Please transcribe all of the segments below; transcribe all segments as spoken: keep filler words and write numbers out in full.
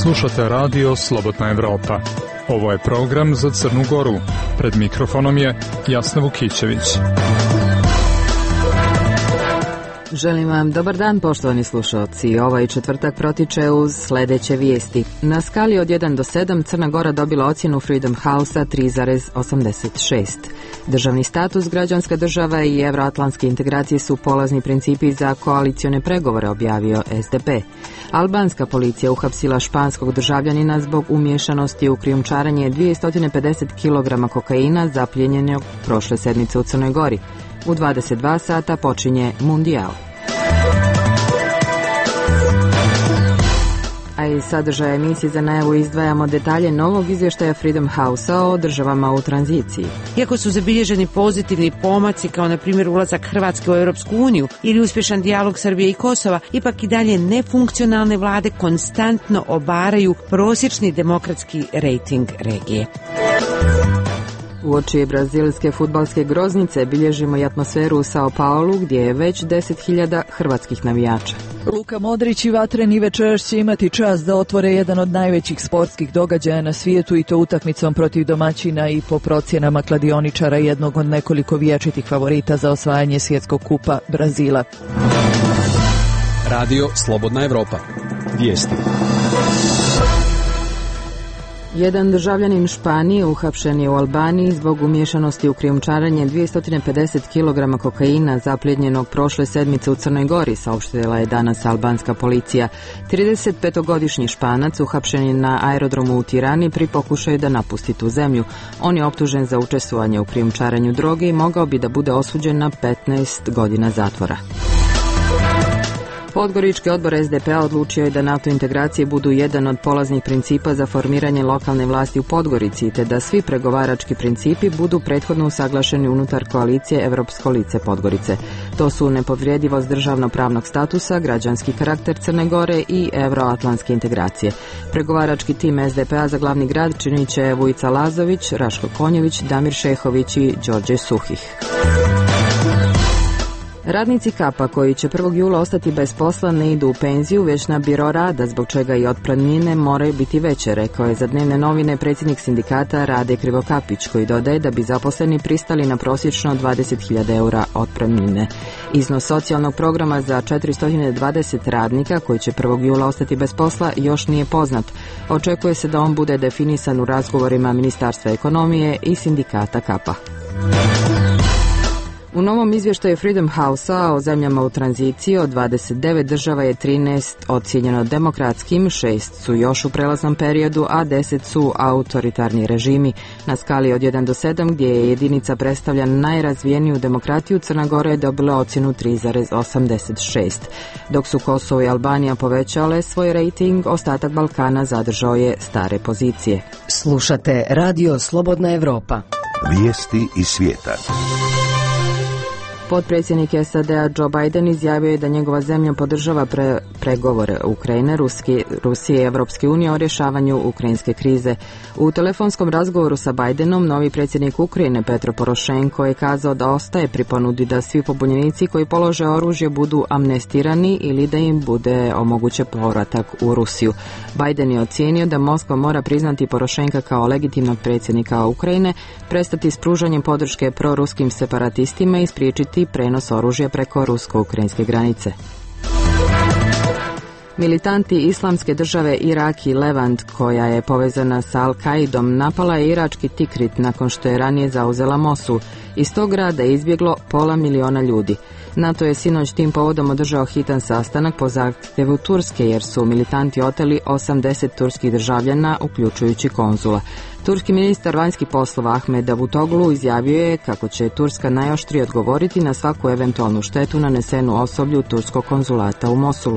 Slušate radio Slobodna Evropa. Ovo je program za Crnu Goru. Pred mikrofonom je Jasna Vukićević. Želim vam dobar dan, poštovani slušalci. Ovaj četvrtak protiče uz sledeće vijesti. Na skali od jedan do sedam Crna Gora dobila ocjenu Freedom House-a tri zarez osamdeset šest. Državni status, građanska država i evroatlantske integracije su polazni principi za koalicione pregovore, objavio S D P. Albanska policija uhapsila španskog državljanina zbog umiješanosti u krijumčarenje dvjesto pedeset kilograma kokaina zaplijenjenog prošle sedmice u Crnoj Gori. U dvadeset dva sata počinje Mundijal. A iz sadržaja emisije za najavu izdvajamo detalje novog izvještaja Freedom House-a o državama u tranziciji. Iako su zabilježeni pozitivni pomaci, kao na primjer ulazak Hrvatske u Europsku uniju ili uspješan dijalog Srbije i Kosova, ipak i dalje nefunkcionalne vlade konstantno obaraju prosječni demokratski rejting regije. Uoči brazilske fudbalske groznice bilježimo i atmosferu u Sao Paulu, gdje je već deset hiljada hrvatskih navijača. Luka Modrić i vatreni večeras će imati čast da otvore jedan od najvećih sportskih događaja na svijetu, i to utakmicom protiv domaćina i po procjenama kladioničara jednog od nekoliko vječitih favorita za osvajanje svjetskog kupa Brazila. Radio Slobodna Evropa. Vijesti. Jedan državljanin Španije uhapšen je u Albaniji zbog umiješanosti u krijumčarenje dvjesto pedeset kilograma kokaina zaplijenjenog prošle sedmice u Crnoj Gori, saopštila je danas albanska policija. tridesetpetogodišnji Španac uhapšen je na aerodromu u Tirani pri pokušaju da napusti tu zemlju. On je optužen za učestvovanje u krijumčarenju droge i mogao bi da bude osuđen na petnaest godina zatvora. Podgorički odbor S D P-a odlučio je da NATO integracije budu jedan od polaznih principa za formiranje lokalne vlasti u Podgorici, te da svi pregovarački principi budu prethodno usaglašeni unutar koalicije Evropsko lice Podgorice. To su nepovrijedivost državno-pravnog statusa, građanski karakter Crne Gore i evroatlantske integracije. Pregovarački tim S D P-a za glavni grad činit će Vujica Lazović, Raško Konjević, Damir Šehović i Đorđe Suhih. Radnici Kapa koji će prvog jula ostati bez posla ne idu u penziju, već na biro rada, zbog čega i otpremnine moraju biti veće, rekao je za Dnevne novine predsjednik sindikata Rade Krivokapić, koji dodaje da bi zaposleni pristali na prosječno dvadeset hiljada eura otpremnine. Iznos socijalnog programa za četiristo dvadeset radnika koji će prvog jula ostati bez posla još nije poznat. Očekuje se da on bude definisan u razgovorima Ministarstva ekonomije i sindikata Kapa. U novom izvještaju Freedom House-a o zemljama u tranziciji od dvadeset devet država je trinaest ocijenjeno demokratskim, šest su još u prelaznom periodu, a deset su autoritarni režimi. Na skali od jedan do sedam, gdje je jedinica predstavlja najrazvijeniju demokratiju, Crna Gora je dobila ocjenu tri zarez osamdeset šest. Dok su Kosovo i Albanija povećale svoj rejting, ostatak Balkana zadržao je stare pozicije. Slušate Radio Slobodna Evropa. Vijesti iz svijeta. Potpredsjednik S A D-a Joe Biden izjavio je da njegova zemlja podržava pre, pregovore Ukrajine, Ruski, Rusije i Evropske unije o rješavanju ukrajinske krize. U telefonskom razgovoru sa Bidenom, novi predsjednik Ukrajine Petro Porošenko je kazao da ostaje pri ponudi da svi pobunjenici koji polože oružje budu amnestirani ili da im bude omogućen povratak u Rusiju. Biden je ocijenio da Moskva mora priznati Porošenka kao legitimnog predsjednika Ukrajine, prestati s pružanjem podrške proruskim separatistima i spriječiti prenos oružja preko rusko-ukrajinske granice. Militanti Islamske države Irak i Levant, koja je povezana sa Al-Kaidom, napala je irački Tikrit nakon što je ranije zauzela Mosul. Iz tog grada je izbjeglo pola miliona ljudi. NATO je sinoć tim povodom održao hitan sastanak po zahtjevu Turske, jer su militanti oteli osamdeset turskih državljana, uključujući konzula. Turski ministar vanjskih poslova Ahmed Davutoglu izjavio je kako će Turska najoštrije odgovoriti na svaku eventualnu štetu nanesenu osoblju turskog konzulata u Mosulu.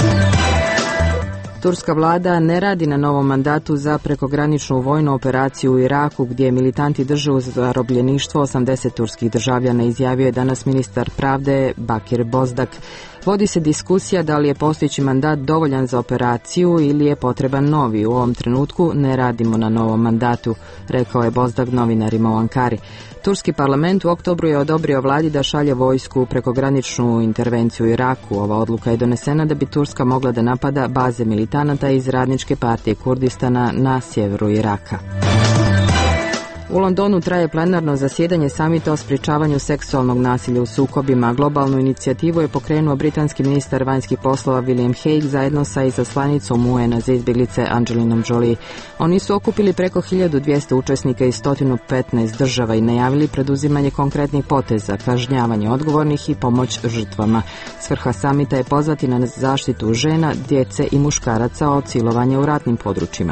Turska vlada ne radi na novom mandatu za prekograničnu vojnu operaciju u Iraku, gdje militanti drže u zarobljeništvo osamdeset turskih državljana, izjavio je danas ministar pravde Bakir Bozdak. Vodi se diskusija da li je postojeći mandat dovoljan za operaciju ili je potreban novi. U ovom trenutku ne radimo na novom mandatu, rekao je Bozdag novinarima u Ankari. Turski parlament u oktobru je odobrio vladi da šalje vojsku u prekograničnu intervenciju u Iraku. Ova odluka je donesena da bi Turska mogla da napada baze militanata iz Radničke partije Kurdistana na sjeveru Iraka. U Londonu traje plenarno zasjedanje samita o sprječavanju seksualnog nasilja u sukobima. Globalnu inicijativu je pokrenuo britanski ministar vanjskih poslova William Hague zajedno sa izaslanicom U N-a za izbjeglice Angelinom Jolie. Oni su okupili preko hiljadu dvjesto učesnika iz sto petnaest država i najavili preduzimanje konkretnih poteza, kažnjavanje odgovornih i pomoć žrtvama. Svrha samita je pozvati na zaštitu žena, djece i muškaraca od silovanja u ratnim područjima.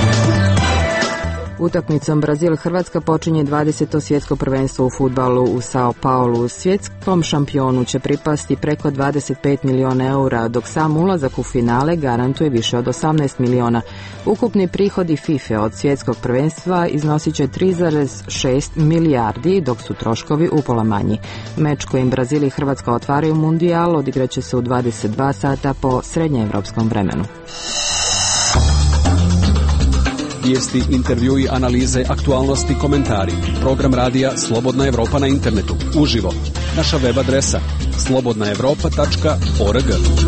Utakmicom Brazil-Hrvatska počinje dvadeseto svjetsko prvenstvo u fudbalu u Sao Paulu. Svjetskom šampionu će pripasti preko dvadeset pet milijuna eura, dok sam ulazak u finale garantuje više od osamnaest milijuna. Ukupni prihodi FIFA od svjetskog prvenstva iznosit će tri zarez šest milijardi, dok su troškovi upola manji. Meč kojim Brazil i Hrvatska otvaraju mundijal odigraće se u dvadeset dva sata po srednjeevropskom vremenu. Vijesti, intervjui, analize, aktualnosti, komentari. Program radija Slobodna Evropa na internetu. Uživo. Naša web adresa slobodna evropa tačka org.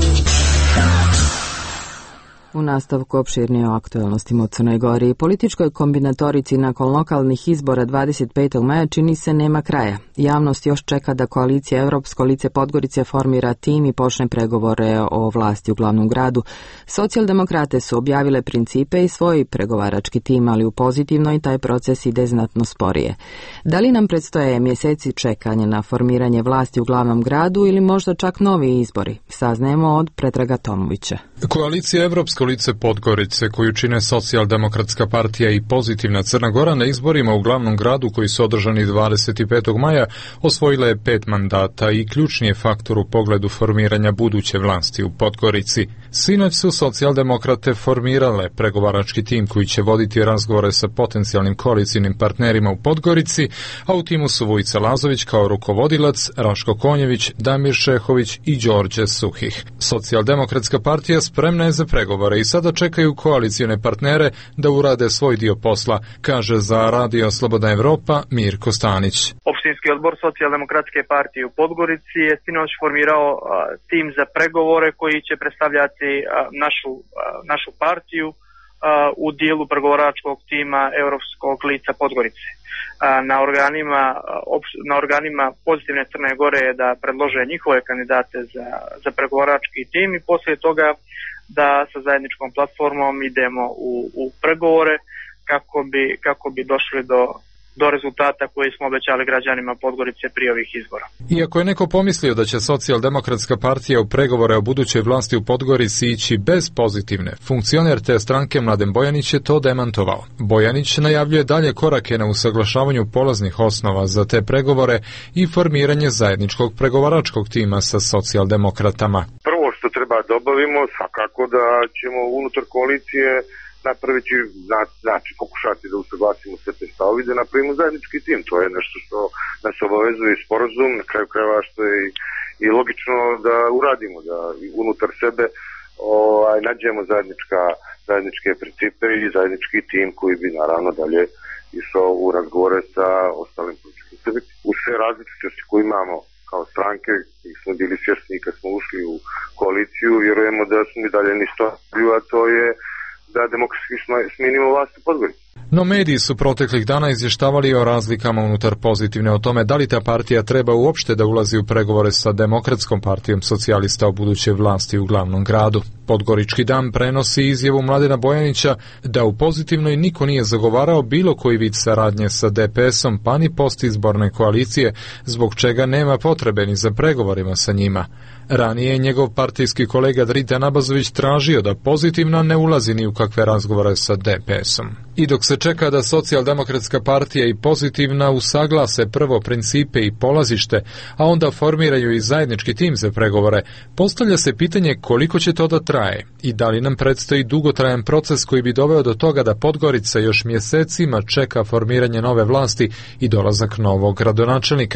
U nastavku opširnije o aktualnostima u Crnoj Gori. Političkoj kombinatorici nakon lokalnih izbora dvadeset petog maja čini se nema kraja. Javnost još čeka da koalicija Europsko lice Podgorice formira tim i počne pregovore o vlasti u glavnom gradu. Socijaldemokrate su objavile principe i svoj pregovarački tim, ali u pozitivnoj taj proces ide znatno sporije. Da li nam predstoje mjeseci čekanja na formiranje vlasti u glavnom gradu ili možda čak novi izbori? Saznajemo od Predraga Tomovića. Koalicija Europsko lice Podgorice, koju čine Socijaldemokratska partija i Pozitivna Crna Gora, na izborima u glavnom gradu koji su održani dvadeset petog maja osvojila je pet mandata i ključni je faktor u pogledu formiranja buduće vlasti u Podgorici. Sinoć su socijaldemokrate formirale pregovarački tim koji će voditi razgovore sa potencijalnim koalicijnim partnerima u Podgorici, a u timu su Vojica Lazović kao rukovodilac, Raško Konjević, Damir Šehović i Đorđe Suhih. Socijaldemokratska partija spremna je za pregovore i sada čekaju koalicijne partnere da urade svoj dio posla, kaže za Radio Slobodna Evropa Mirko Stanić. Opštinski odbor Socijaldemokratske partije u Podgorici je sinoć formirao a, tim za pregovore koji će predstavljati a, našu, a, našu partiju a, u dijelu pregovaračkog tima Europskog lica Podgorice. A, na organima, opš, na organima Pozitivne Crne Gore je da predlože njihove kandidate za, za pregovarački tim i poslije toga da sa zajedničkom platformom idemo u, u pregovore kako bi, kako bi došli do do rezultata koji smo obećali građanima Podgorice prije ovih izbora. Iako je neko pomislio da će Socijaldemokratska partija u pregovore o budućoj vlasti u Podgorici ići bez Pozitivne, funkcioner te stranke Mladen Bojanić je to demantovao. Bojanić najavljuje dalje korake na usaglašavanju polaznih osnova za te pregovore i formiranje zajedničkog pregovaračkog tima sa socijaldemokratama. Prvo što treba da obavimo, svakako da ćemo unutar koalicije napraviti, znači pokušati da usaglasimo sve te stavove i da napravimo zajednički tim. To je nešto što nas obavezuje i sporazum, na kraju krajeva što je i, i logično da uradimo, da unutar sebe ovaj, nađemo zajednička, zajedničke principe i zajednički tim koji bi naravno dalje išao u razgovore sa ostalim političkim subjektima. U sve različitosti koje imamo kao stranke, i smo bili svjesni kad smo ušli u koaliciju, vjerujemo da smo i dalje ništa, a to je da demokratski smenimo vlast u Podgorici. No mediji su proteklih dana izvještavali o razlikama unutar Pozitivne, o tome da li ta partija treba uopšte da ulazi u pregovore sa Demokratskom partijom socijalista o budućoj vlasti u glavnom gradu. Podgorički dan prenosi izjavu Mladena Bojanića da u Pozitivnoj niko nije zagovarao bilo koji vid saradnje sa D P S-om pa ni postizborne koalicije, zbog čega nema potrebe ni za pregovorima sa njima. Ranije je njegov partijski kolega Drita Nabazović tražio da Pozitivna ne ulazi ni u kakve razgovore sa D P S-om. I dok se čeka da Socijaldemokratska partija i Pozitivna usaglase prvo principe i polazište, a onda formiraju i zajednički tim za pregovore, postavlja se pitanje koliko će to da traje i da li nam predstoji dugotrajan proces koji bi doveo do toga da Podgorica još mjesecima čeka formiranje nove vlasti i dolazak novog gradonačelnika.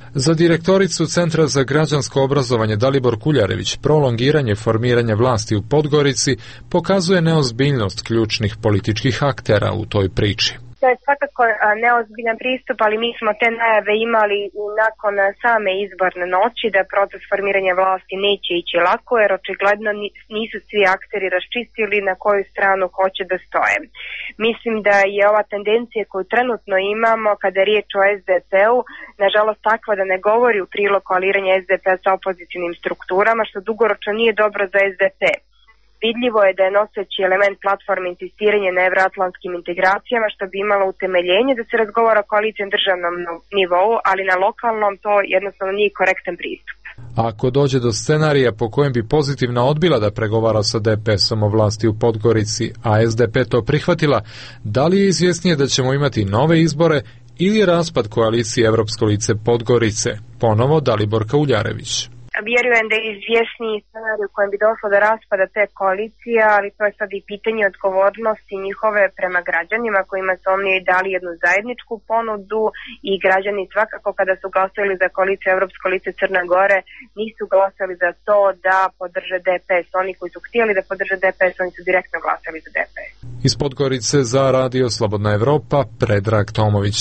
Za direktoricu Centra za građansko obrazovanje Dalibor Kuljarević prolongiranje formiranja vlasti u Podgorici pokazuje neozbiljnost ključnih političkih aktera u toj priči. To je svakako neozbiljan pristup, ali mi smo te najave imali i nakon same izborne noći da proces formiranja vlasti neće ići lako, jer očigledno nisu svi akteri raščistili na koju stranu hoće da stoje. Mislim da je ova tendencija koju trenutno imamo kada je riječ o es de pe-u, nažalost takva da ne govori u prilog koaliranja es de pe-a sa opozicijnim strukturama, što dugoročno nije dobro za es de pe. Vidljivo je da je noseći element platforme insistiranje na evroatlantskim integracijama, što bi imalo utemeljenje da se razgovara o koaliciji na državnom nivou, ali na lokalnom to jednostavno nije korektan pristup. Ako dođe do scenarija po kojem bi pozitivna odbila da pregovara sa de pe esom o vlasti u Podgorici, a es de pe to prihvatila, da li je izvjesnije da ćemo imati nove izbore ili raspad koalicije Evropsko lice Podgorice? Ponovo Dalibor Kuljarević. Vjerujem da je izvjesniji scenarij u kojem bi došlo do raspada te koalicije, ali to je sad i pitanje odgovornosti njihove prema građanima kojima su oni dali jednu zajedničku ponudu i građani svakako kada su glasali za koaliciju Evropsko lice Crne Gore nisu glasali za to da podrže de pe es. Oni koji su htjeli da podrže de pe es, oni su direktno glasali za de pe es. Iz Podgorice za Radio Slobodna Evropa, Predrag Tomović.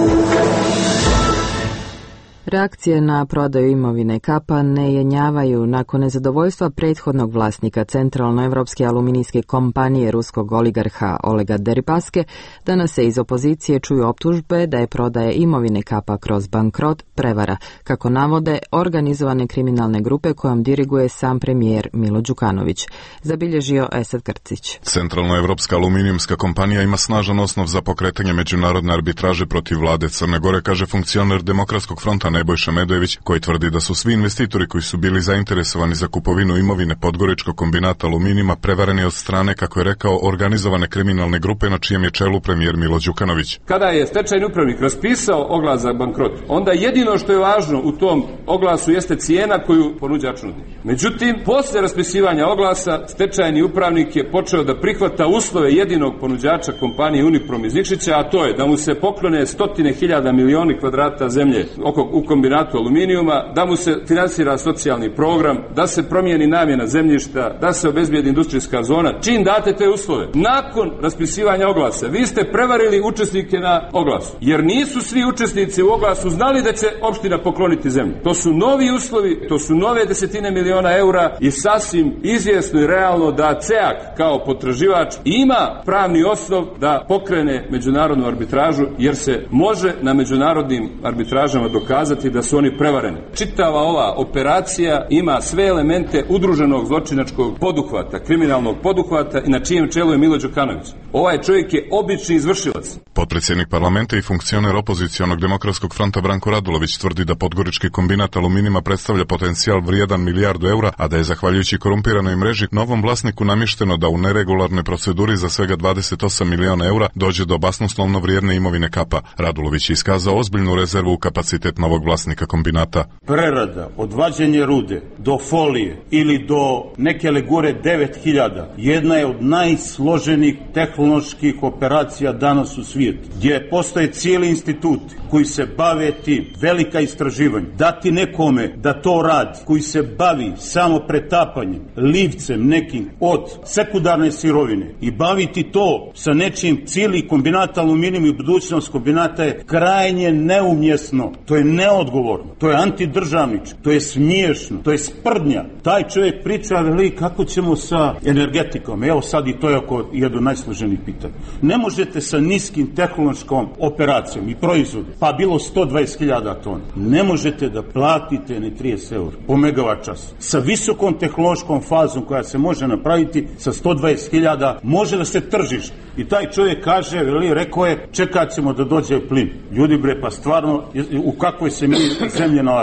Reakcije na prodaju imovine Kapa ne jenjavaju nakon nezadovoljstva prethodnog vlasnika centralnoevropske aluminijske kompanije ruskog oligarha Olega Deripaske. Danas se iz opozicije čuju optužbe da je prodaja imovine Kapa kroz bankrot prevara, kako navode organizovane kriminalne grupe kojom diriguje sam premijer Milo Đukanović. Zabilježio Esad Krcić. Centralnoevropska aluminijumska kompanija ima snažan osnov za pokretanje međunarodne arbitraže protiv vlade Crne Gore, kaže funkcioner Demokratskog fronta Nebojša Medojević, koji tvrdi da su svi investitori koji su bili zainteresovani za kupovinu imovine Podgoričkog kombinata aluminijuma prevareni od strane, kako je rekao, organizovane kriminalne grupe na čijem je čelu premijer Milo Đukanović. Kada je stečajni upravnik raspisao oglas za bankrot, onda jedino što je važno u tom oglasu jeste cijena koju ponuđač nudi. Međutim, posle raspisivanja oglasa, stečajni upravnik je počeo da prihvata uslove jedinog ponuđača kompanije Uniprom iz Nikšića, a to je da mu se poklone stotine hiljada milioni kvadrata zemlje oko u kombinatu aluminijuma, da mu se finansira socijalni program, da se promijeni namjena zemljišta, da se obezbijedi industrijska zona. Čim date te uslove, nakon raspisivanja oglasa, vi ste prevarili učesnike na oglasu, jer nisu svi učesnici u oglasu znali da će opština pokloniti zemlju. To su novi uslovi, to su nove desetine miliona eura i sasvim izvjesno i realno da C E A K kao potraživač ima pravni osnov da pokrene međunarodnu arbitražu, jer se može na međunarodnim arbitražama dokazati da su oni prevareni. Čitava ova operacija ima sve elemente udruženog zločinačkog poduhvata, kriminalnog poduhvata i na čijem čelu je Milo Đukanović. Ovaj čovjek je obični izvršilac. Potpredsjednik parlamenta i funkcioner opozicionog Demokratskog fronta Branko Radulović tvrdi da Podgorički kombinat aluminijuma predstavlja potencijal vrijedan milijardu eura, a da je zahvaljujući korumpiranoj mreži novom vlasniku namješteno da u neregularnoj proceduri za svega dvadeset osam miliona eura dođe do basnoslovno vrijedne imovine Kapa. Radulović je iskazao ozbiljnu rezervu u kapacitet novog vlasnika kombinata. Prerada, odvađanje rude do folije ili do neke legure devet hiljada jedna je od najsloženijih tehnoloških operacija danas u svijetu, gdje postoje cijeli institut koji se bave tim, velika istraživanja. Dati nekome da to radi, koji se bavi samo pretapanjem, livcem nekim od sekundarne sirovine i baviti to sa nečim, cijeli kombinat aluminijum i budućnost kombinata je krajnje neumjesno, to je neodgovorno, to je antidržavničko, to je smiješno, to je sprdnja. Taj čovjek priča, veli, kako ćemo sa energetikom, evo sad i to je oko jedno od najsloženijih pitanja. Ne možete sa niskim tehnološkom operacijom i proizvodom, pa bilo sto dvadeset hiljada tona, ne možete da platite ni trideset eura po megavat čas. Sa visokom tehnološkom fazom koja se može napraviti sa sto dvadeset hiljada može da se tržiš. I taj čovjek kaže, veli, rekao je, čekat ćemo da dođe plin. Ljudi bre, pa stvarno, u kakvoj se mi zemlje nalazi?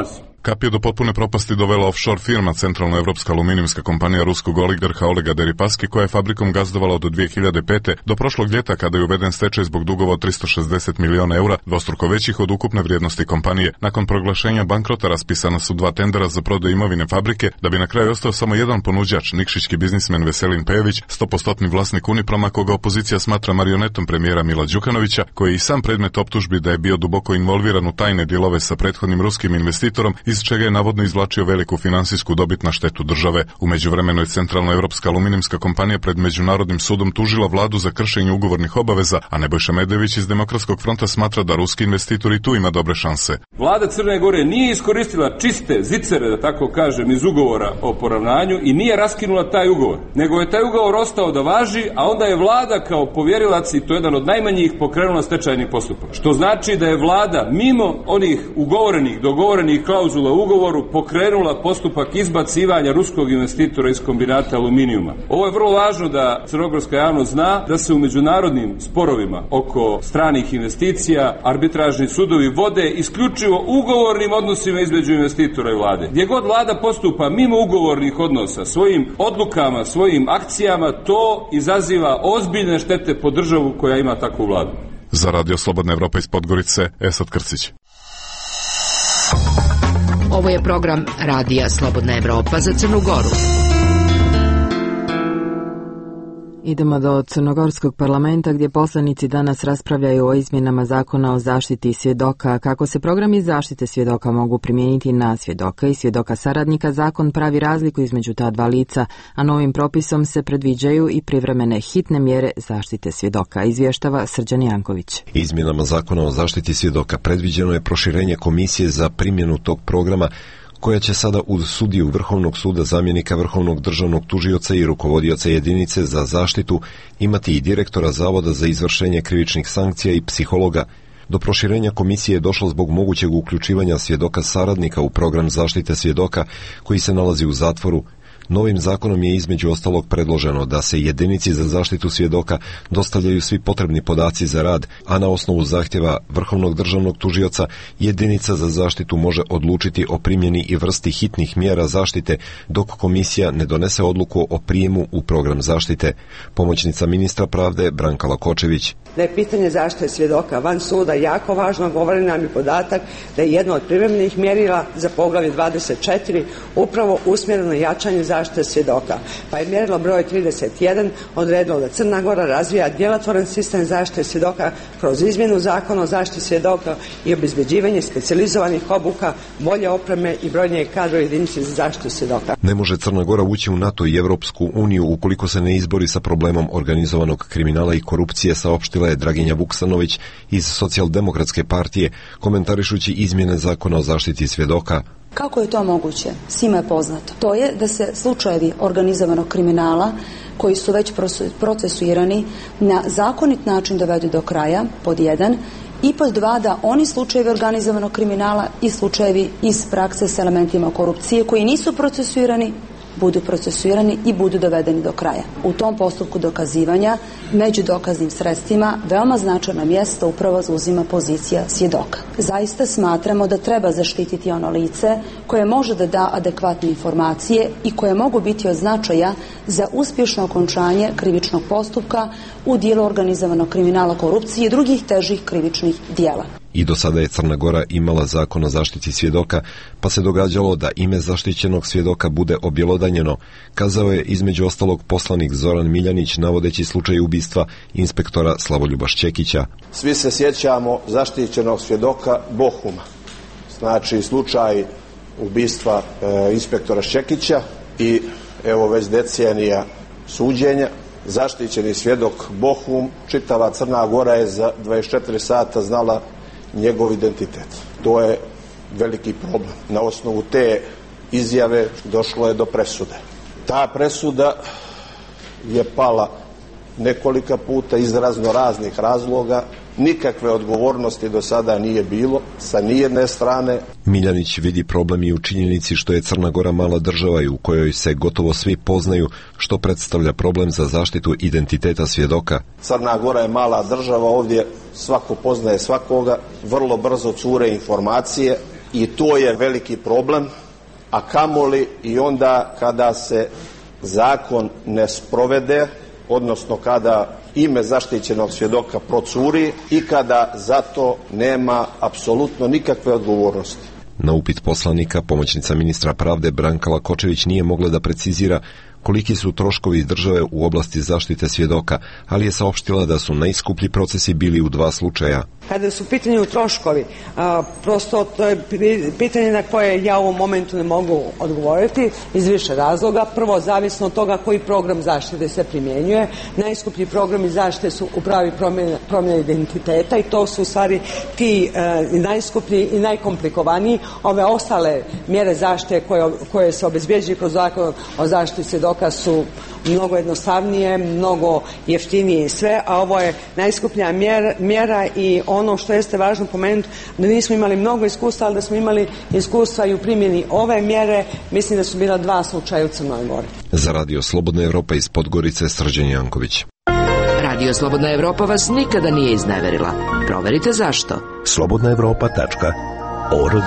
Kap je do potpune propasti dovela offshore firma Centralnoevropska aluminijumska kompanija ruskog oligarha Olega Deripaski, koja je fabrikom gazdovala od dvije hiljade pete do prošlog ljeta kada je uveden stečaj zbog dugova od tristo šezdeset miliona eura, dvostruko većih od ukupne vrijednosti kompanije. Nakon proglašenja bankrota raspisana su dva tendera za prodaju imovine fabrike, da bi na kraju ostao samo jedan ponuđač, nikšićki biznismen Veselin Pejević, sto posto vlasnik Uniproma, koga opozicija smatra marionetom premijera Mila Đukanovića, koji je i sam predmet optužbi da je bio duboko involviran u tajne dijelove sa prethodnim ruskim investitorom, iz čega je navodno izvlačio veliku finansijsku dobit na štetu države. U međuvremenu je Centralnoevropska aluminijumska kompanija pred Međunarodnim sudom tužila vladu za kršenje ugovornih obaveza, a Nebojša Medević iz Demokratskog fronta smatra da ruski investitor i tu ima dobre šanse. Vlada Crne Gore nije iskoristila čiste zicere, da tako kažem, iz ugovora o poravnanju i nije raskinula taj ugovor, nego je taj ugovor ostao da važi, a onda je vlada kao povjerilac, i to jedan od najmanjih, pokrenula stečajni postupak. Što znači da je vlada mimo onih ugovorenih, dogovorenih klauzula u ugovoru pokrenula postupak izbacivanja ruskog investitora iz kombinata aluminijuma. Ovo je vrlo važno da crnogorska javnost zna da se u međunarodnim sporovima oko stranih investicija arbitražni sudovi vode isključivo ugovornim odnosima između investitora i vlade. Gdje god vlada postupa mimo ugovornih odnosa, svojim odlukama, svojim akcijama, to izaziva ozbiljne štete po državu koja ima takvu vladu. Za Radio Slobodna Evropa iz Podgorice, Esad Krcić. Ovo je program Radija Slobodna Evropa za Crnu Goru. Idemo do Crnogorskog parlamenta gdje poslanici danas raspravljaju o izmjenama zakona o zaštiti svjedoka. Kako se programi zaštite svjedoka mogu primijeniti na svjedoka i svjedoka saradnika, zakon pravi razliku između ta dva lica, a novim propisom se predviđaju i privremene hitne mjere zaštite svjedoka, izvještava Srđan Janković. Izmjenama zakona o zaštiti svjedoka predviđeno je proširenje komisije za primjenu tog programa, koja će sada uz sudiju Vrhovnog suda, zamjenika Vrhovnog državnog tužioca i rukovodioca jedinice za zaštitu imati i direktora Zavoda za izvršenje krivičnih sankcija i psihologa. Do proširenja komisije je došlo zbog mogućeg uključivanja svjedoka saradnika u program zaštite svjedoka koji se nalazi u zatvoru. Novim zakonom je između ostalog predloženo da se jedinici za zaštitu svjedoka dostavljaju svi potrebni podaci za rad, a na osnovu zahtjeva Vrhovnog državnog tužioca jedinica za zaštitu može odlučiti o primjeni i vrsti hitnih mjera zaštite dok komisija ne donese odluku o prijemu u program zaštite. Pomoćnica ministra pravde Branka Lakočević. Da je pitanje zaštite svjedoka van suda jako važno, govori nam i podatak da je jedno od privremenih mjerila za poglavlje dvadeset četiri upravo usmjereno na jačanje zaštite svjedoka. Pa je mjerilo broj trideset jedan odredilo da Crna Gora razvija djelotvoran sistem zaštite svjedoka kroz izmjenu zakona o zaštiti svjedoka i obezbeđivanje specijalizovanih obuka, bolje opreme i brojnije kadrove jedinice za zaštitu svjedoka. Ne može Crna Gora ući u NATO i Evropsku uniju ukoliko se ne izbori sa problemom organizovanog kriminala i korupcije, saopštila je Draginja Vuksanović iz Socijaldemokratske partije, komentarišući izmjene zakona o zaštiti svjedoka. Kako je to moguće? Svima je poznato. To je da se slučajevi organizovanog kriminala koji su već procesuirani na zakonit način dovedu do kraja, pod jedan, i pod dva, da oni slučajevi organizovanog kriminala i slučajevi iz prakse s elementima korupcije koji nisu procesuirani budu procesuirani i budu dovedeni do kraja. U tom postupku dokazivanja među dokaznim sredstvima veoma značajno mjesto upravo zauzima pozicija svjedoka. Zaista smatramo da treba zaštititi ono lice koje može da da adekvatne informacije i koje mogu biti od značaja za uspješno okončanje krivičnog postupka u dijelu organizovanog kriminala, korupcije i drugih težih krivičnih dijela. I do sada je Crna Gora imala zakon o zaštiti svjedoka, pa se događalo da ime zaštićenog svjedoka bude objelodanjeno, kazao je između ostalog poslanik Zoran Miljanić navodeći slučaj ubistva inspektora Slavoljuba Šćekića. Svi se sjećamo zaštićenog svjedoka Bohuma, znači slučaj ubistva e, inspektora Šćekića i evo već decenija suđenja. Zaštićeni svjedok Bohum, čitava Crna Gora je za dvadeset četiri sata znala njegov identitet. To je veliki problem. Na osnovu te izjave došlo je do presude. Ta presuda je pala nekolika puta iz razno raznih razloga. Nikakve odgovornosti do sada nije bilo sa nijedne strane. Miljanić vidi problem i u činjenici što je Crna Gora mala država i u kojoj se gotovo svi poznaju, što predstavlja problem za zaštitu identiteta svjedoka. Crna Gora je mala država, ovdje svako poznaje svakoga, vrlo brzo cure informacije i to je veliki problem, a kamoli i onda kada se zakon ne sprovede, odnosno kada ime zaštićenog svjedoka procuri i kada za to nema apsolutno nikakve odgovornosti. Na upit poslanika, pomoćnica ministra pravde Branka Lakočević nije mogla da precizira koliki su troškovi države u oblasti zaštite svjedoka, ali je saopštila da su najskuplji procesi bili u dva slučaja. Kada su u pitanju troškovi, a, prosto to je pitanje na koje ja u ovom momentu ne mogu odgovoriti iz više razloga. Prvo, zavisno od toga koji program zaštite se primjenjuje. Najskuplji programi zaštite su u pravi promjena identiteta i to su u stvari ti e, najskuplji i najkomplikovaniji. Ove ostale mjere zaštite koje, koje se obezbjeđuju kroz zakon o zaštiti svjedoka su mnogo jednostavnije, mnogo jeftinije i sve, a ovo je najskuplja mjera, mjera i ono što jeste važno pomenuti da nismo imali mnogo iskustva, ali da smo imali iskustva i u primjeni ove mjere, mislim da su bila dva slučaja u Crnoj Gori. Za Radio Slobodna Evropa iz Podgorice, Srđan Janković. Radio Slobodna Evropa vas nikada nije izneverila. Proverite zašto. slobodna evropa tačka org.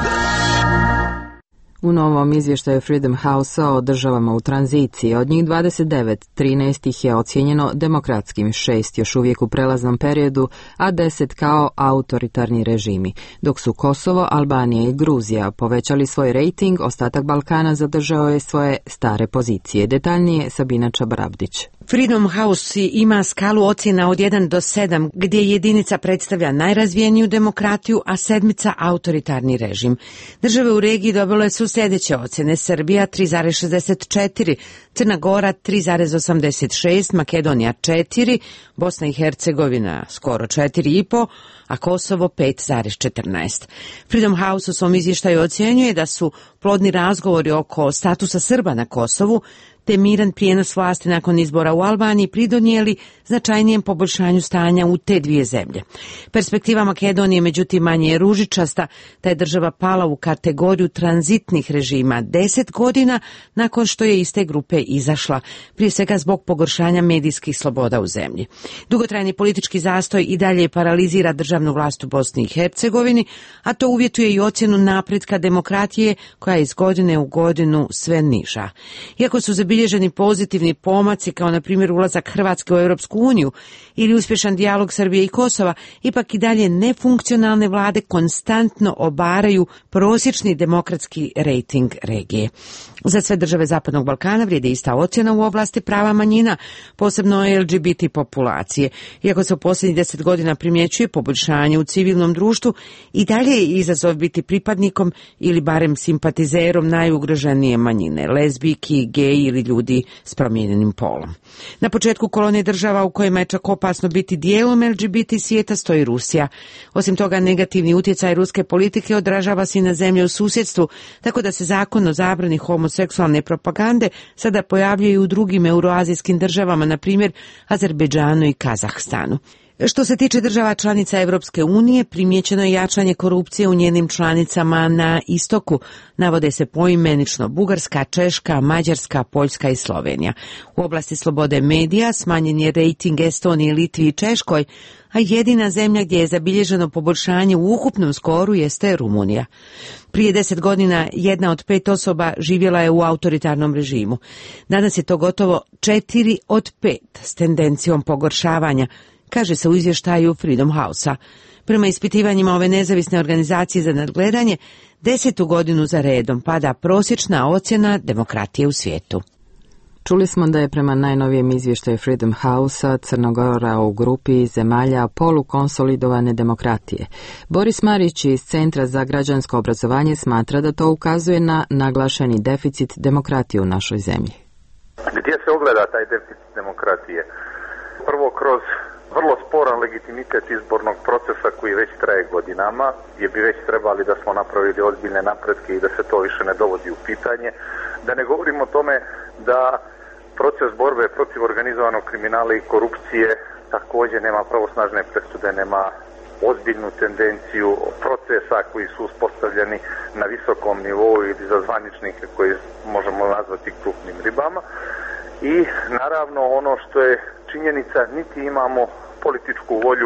U novom izvještaju Freedom House-a o državama u tranziciji, od njih dvadeset devet, trinaest ih je ocijenjeno demokratskim, šest još uvijek u prelaznom periodu, a deset kao autoritarni režimi. Dok su Kosovo, Albanija i Gruzija povećali svoj rejting, ostatak Balkana zadržao je svoje stare pozicije. Detaljnije Sabina Čabrabdić. Freedom House ima skalu ocjena od jedan do sedam, gdje jedinica predstavlja najrazvijeniju demokratiju, a sedmica autoritarni režim. Države u regiji dobile su sljedeće ocjene: Srbija tri zarez šezdeset četiri, Crna Gora tri zarez osamdeset šest, Makedonija četiri, Bosna i Hercegovina skoro četiri i po, a Kosovo pet zarez četrnaest. Freedom House u svom izvještaju ocjenjuje da su plodni razgovori oko statusa Srba na Kosovu te miran prijenos vlasti nakon izbora u Albaniji pridonijeli značajnijem poboljšanju stanja u te dvije zemlje. Perspektiva Makedonije međutim manje je ružičasta, ta je država pala u kategoriju tranzitnih režima deset godina nakon što je iz te grupe izašla, prije svega zbog pogoršanja medijskih sloboda u zemlji. Dugotrajni politički zastoj i dalje paralizira državnu vlast u Bosni i Hercegovini, a to uvjetuje i ocjenu napretka demokratije koja je iz godine u godinu sve niža. Iako su zabilježeni pozitivni pomaci kao na primjer ulazak Hrvatske u Europsku uniju ili uspješan dijalog Srbije i Kosova, ipak i dalje nefunkcionalne vlade konstantno obaraju prosječni demokratski rejting regije. Za sve države Zapadnog Balkana vrijedi ista ocjena u oblasti prava manjina, posebno L G B T populacije. Iako se u posljednjih deset godina primjećuje poboljšanje u civilnom društvu, i dalje je izazov biti pripadnikom ili barem simpatizerom najugroženije manjine, lezbijki, geji ili ljudi s promijenjenim polom. Na početku kolonije država u kojima je čak opasno biti dijelom L G B T svijeta stoji Rusija. Osim toga, negativni utjecaj ruske politike odražava se i na zemlje u susjedstvu, tako da se zakon o zabrani homoseksualne propagande sada pojavljuje i u drugim euroazijskim državama, na primjer Azerbejdžanu i Kazahstanu. Što se tiče država članica Europske unije, primijećeno je jačanje korupcije u njenim članicama na istoku. Navode se poimenično Bugarska, Češka, Mađarska, Poljska i Slovenija. U oblasti slobode medija smanjen je rejting Estoniji, Litvi i Češkoj, a jedina zemlja gdje je zabilježeno poboljšanje u ukupnom skoru jeste Rumunija. Prije deset godina jedna od pet osoba živjela je u autoritarnom režimu. Danas je to gotovo četiri od pet s tendencijom pogoršavanja, kaže se u izvještaju Freedom House-a. Prema ispitivanjima ove nezavisne organizacije za nadgledanje, desetu godinu za redom pada prosječna ocjena demokratije u svijetu. Čuli smo da je prema najnovijem izvještaju Freedom House-a Crna Gora u grupi zemalja polukonsolidovane demokratije. Boris Marić iz Centra za građansko obrazovanje smatra da to ukazuje na naglašeni deficit demokratije u našoj zemlji. Gdje se ogleda taj deficit demokratije? Prvo kroz vrlo sporan legitimitet izbornog procesa koji već traje godinama, gdje bi već trebali da smo napravili ozbiljne napretke i da se to više ne dovodi u pitanje. Da ne govorim o tome da proces borbe protiv organizovanog kriminala i korupcije također nema pravosnažne presude, nema ozbiljnu tendenciju procesa koji su uspostavljeni na visokom nivou ili za zvaničnike koji možemo nazvati krupnim ribama. I naravno ono što je činjenica, niti imamo političku volju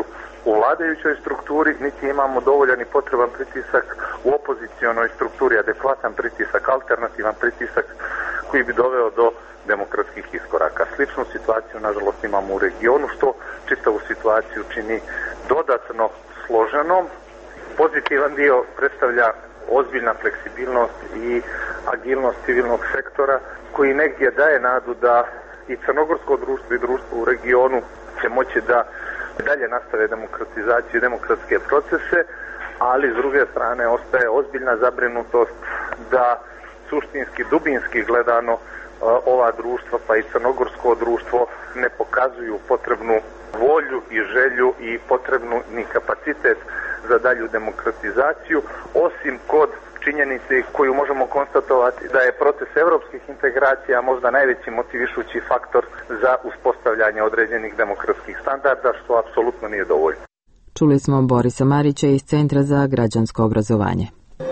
u vladajućoj strukturi, niti imamo dovoljan i potreban pritisak u opozicionoj strukturi, adekvatan pritisak, alternativan pritisak koji bi doveo do demokratskih iskoraka. Sličnu situaciju, nažalost, imamo u regionu, što čitavu situaciju čini dodatno složenom. Pozitivan dio predstavlja ozbiljna fleksibilnost i agilnost civilnog sektora, koji negdje daje nadu da i crnogorsko društvo i društvo u regionu će moći da dalje nastave demokratizaciju i demokratske procese, ali s druge strane ostaje ozbiljna zabrinutost da suštinski, dubinski gledano ova društva, pa i crnogorsko društvo, ne pokazuju potrebnu volju i želju i potrebnu ni kapacitet za dalju demokratizaciju, osim kod činjenice koju možemo konstatovati da je proces evropskih integracija možda najveći motivišući faktor za uspostavljanje određenih demokratskih standarda, što apsolutno nije dovoljno. Čuli smo Borisa Marića iz Centra za građansko obrazovanje.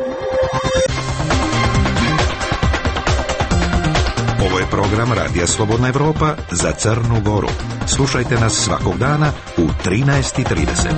Ovo je program Radija Slobodna Evropa za Crnu Goru. Slušajte nas svakog dana u trinaest i trideset.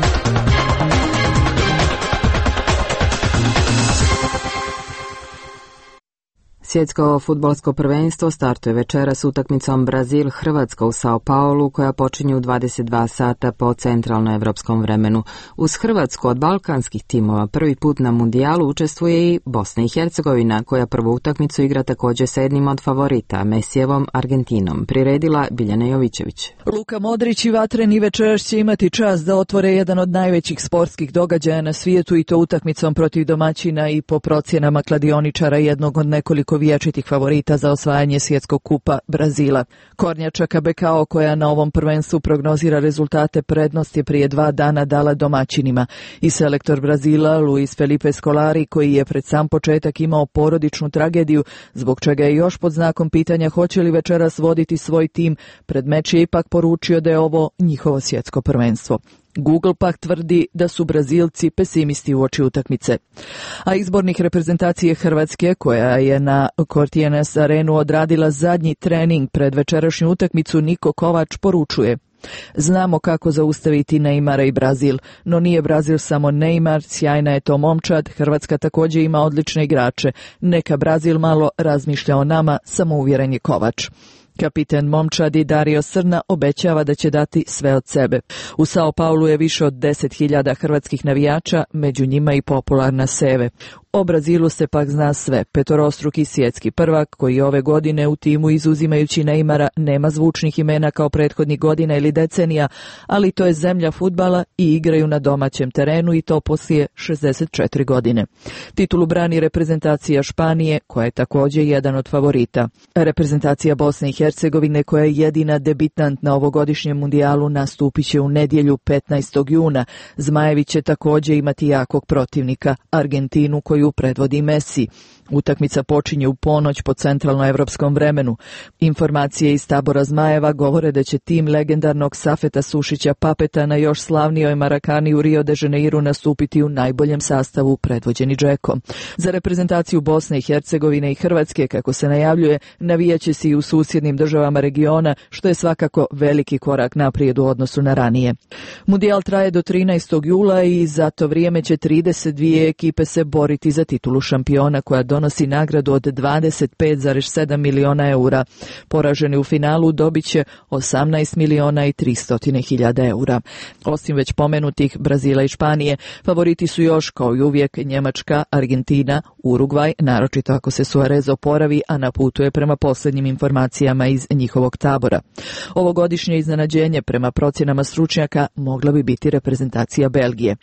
Svjetsko fudbalsko prvenstvo startuje večeras utakmicom Brazil-Hrvatska u Sao Paulu, koja počinje u dvadeset dva sata po centralnoevropskom vremenu. Uz Hrvatsku od balkanskih timova prvi put na mundijalu učestvuje i Bosna i Hercegovina, koja prvu utakmicu igra također sa jednim od favorita, Mesijevom Argentinom. Priredila Biljana Jovićević. Luka Modrić i vatreni večeras će imati čast da otvore jedan od najvećih sportskih događaja na svijetu, i to utakmicom protiv domaćina i po procjenama kladioničara jednog od nekoliko vječitih favorita za osvajanje svjetskog kupa Brazila. Kornjača K B K O, koja na ovom prvenstvu prognozira rezultate, prednost je prije dva dana dala domaćinima. I selektor Brazila Luis Felipe Scolari, koji je pred sam početak imao porodičnu tragediju, zbog čega je još pod znakom pitanja hoće li večeras voditi svoj tim, pred meč je ipak poručio da je ovo njihovo svjetsko prvenstvo. Google pak tvrdi da su Brazilci pesimisti uoči utakmice. A izbornik reprezentacije Hrvatske, koja je na Cortines Arenu odradila zadnji trening pred večerašnju utakmicu, Niko Kovač poručuje: znamo kako zaustaviti Neymara i Brazil, no nije Brazil samo Neymar, sjajna je to momčad, Hrvatska također ima odlične igrače. Neka Brazil malo razmišlja o nama, samouvjeren je Kovač. Kapiten momčadi Dario Srna obećava da će dati sve od sebe. U Sao Paulu je više od deset hiljada hrvatskih navijača, među njima i popularna Seve. O Brazilu se pak zna sve. Petorostruki svjetski prvak, koji ove godine u timu, izuzimajući Neymara, nema zvučnih imena kao prethodnih godina ili decenija, ali to je zemlja fudbala i igraju na domaćem terenu, i to poslije šezdeset četiri godine. Titulu brani reprezentacija Španije, koja je također jedan od favorita. Reprezentacija Bosne i Hercegovine, koja je jedina debitant na ovogodišnjem mundijalu, nastupit će u nedjelju petnaestog juna. Zmajevi će također imati jakog protivnika, Argentinu, koju predvodi Messi. Utakmica počinje u ponoć po centralnoevropskom vremenu. Informacije iz tabora Zmajeva govore da će tim legendarnog Safeta Sušića Papeta na još slavnijoj Marakani u Rio de Janeiru nastupiti u najboljem sastavu, predvođeni Džekom. Za reprezentaciju Bosne i Hercegovine i Hrvatske, kako se najavljuje, navijaće se i u susjednim državama regiona, što je svakako veliki korak naprijed u odnosu na ranije. Mundijal traje do trinaestog jula i za to vrijeme će trideset dvije ekipe se boriti za titulu šampiona, koja donosi nagradu od dvadeset pet zarez sedam miliona eura. Poraženi u finalu dobit će osamnaest miliona i tristo hiljada eura. Osim već pomenutih Brazila i Španije, favoriti su još, kao i uvijek, Njemačka, Argentina, Urugvaj, naročito ako se Suarez oporavi, a na putu je prema posljednjim informacijama iz njihovog tabora. Ovogodišnje iznenađenje, prema procjenama stručnjaka, mogla bi biti reprezentacija Belgije.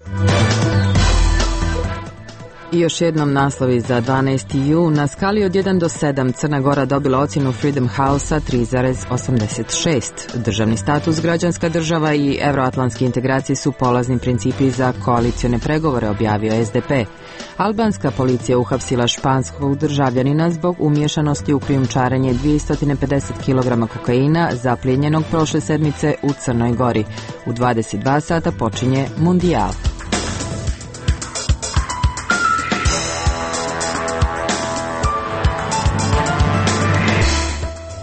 I još jednom naslovi za dvanaesti jun. Na skali od jedan do sedam Crna Gora dobila ocjenu Freedom House-a tri zarez osamdeset šest. Državni status, građanska država i euroatlantske integracije su polazni principi za koalicione pregovore, objavio S D P. Albanska policija uhapsila španskog državljanina zbog umiješanosti u krijumčarenje dvjesto pedeset kilograma kokaina zaplijenjenog prošle sedmice u Crnoj Gori. U dvadeset dva sata počinje Mundijal.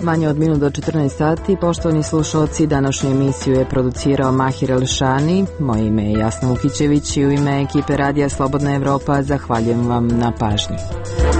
Manje od minut do četrnaest sati. Poštovani slušalci, današnju emisiju je producirao Mahir Elšani. Moje ime je Jasna Ukićević i u ime ekipe Radija Slobodna Evropa zahvaljujem vam na pažnji.